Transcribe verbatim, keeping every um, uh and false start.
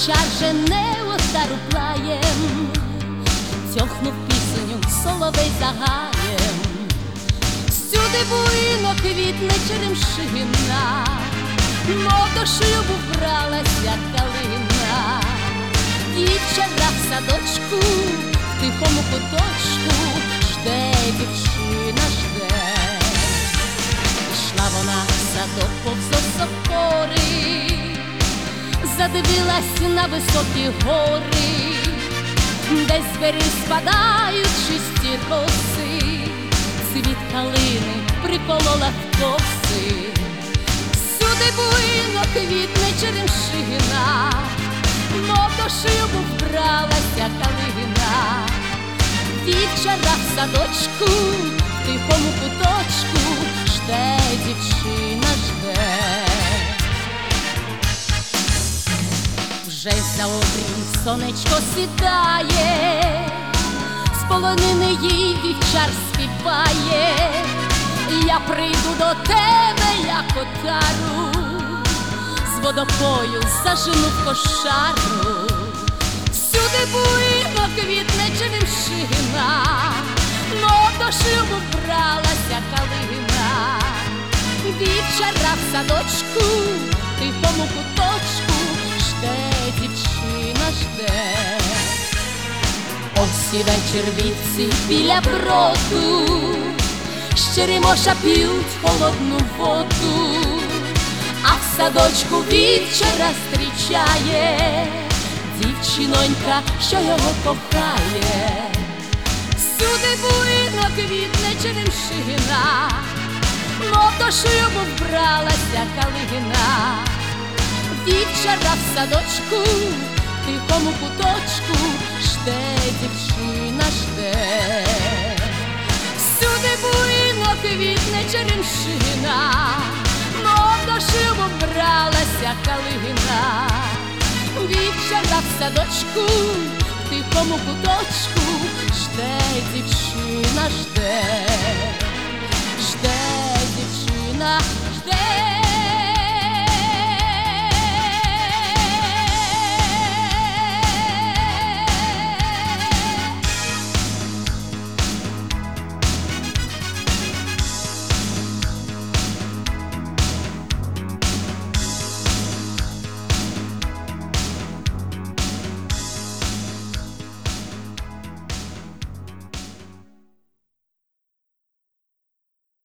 вівчар жене отару плаєм, тьохнув пісню соловей за гаєм. Всюди буйно квітне черемшина, мов до шлюбу вбралася калина. Дівчара в садочку, в тихому куточку, жде дівчина, жде. Пішла вона в садок повз осокори, задивилась на високі гори, де з гори спадають чисті роси, цвіт калини приколола в коси. Всюди буйно квітне черемшина, мов до шлюбу вбралася калина. Дівчара в садочку, в тихому куточку, жде дівчина, жде. Вже за обрій сонечко сідає, з полонини їй вівчар співає. Я прийду до тебе, як отару, з водопою зажену в кошару. Всюди буйно квітне черемшина, мов до шлюбу вбралася калина. Дівчара в садочку, в тихому куточку, жде дівчина, жде. Ось і вечір вівці біля броду, з черемоша п'ють холодну воду, а в садочку вівчара зустрічає дівчинонька, що його кохає. Всюди буйно квітне черемшина, мов до шлюбу вбралася калина. Дівчара в садочку, в тихому куточку, жде дівчина, жде. Всюди буйно квітне черемшина, мов до шлюбу вбралася калина. Дівчара в садочку, в тихому куточку, жде дівчина, жде. Жде дівчина,